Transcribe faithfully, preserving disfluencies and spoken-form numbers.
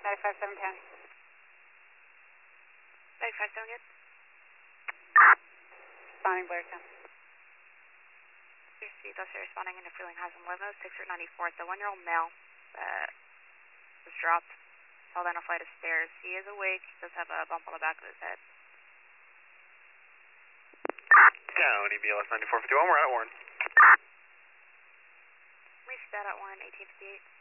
ninety-five seven ten. ninety-five seven good. Responding Blair ten. See, those are responding into Freeling House on eleven oh six Route ninety-fourth. The one-year-old male that was dropped fell down a flight of stairs. He is awake. He does have a bump on the back of his head. County B L S ninety-four fifty-one, we're at Warren. Reached that at Warren, eighteen fifty-eight.